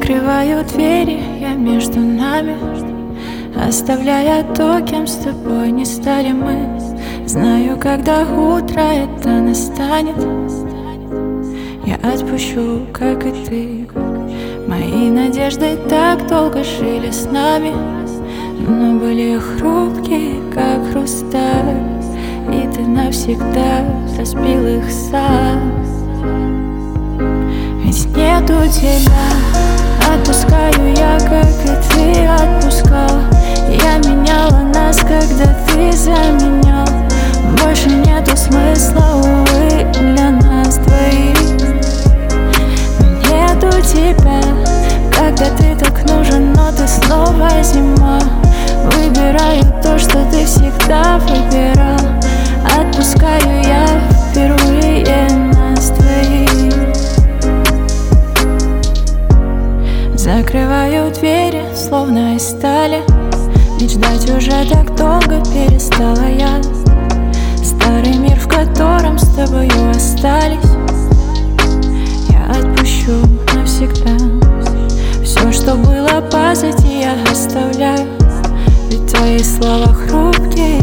Закрываю двери я между нами, оставляя то, кем с тобой не стали мы. Знаю, когда утро это настанет, я отпущу, как и ты. Мои надежды так долго жили с нами, но были хрупкие, как хрусталь, и ты навсегда разбил их сам. Ведь нету тебя, отпускаю я, как и ты отпускал. Я меняла нас, когда ты заменял. Больше нету смысла, увы, для нас двоих. Нету тебя, когда ты так нужен, но ты снова зима. Выбираю то, что ты всегда выбирал. Отпускаю я впервые нас двоих. Закрываю двери, словно из стали, ведь ждать уже так долго перестала я. Старый мир, в котором с тобою остались, я отпущу навсегда. Все, что было позади, я оставляю, ведь твои слова хрупкие,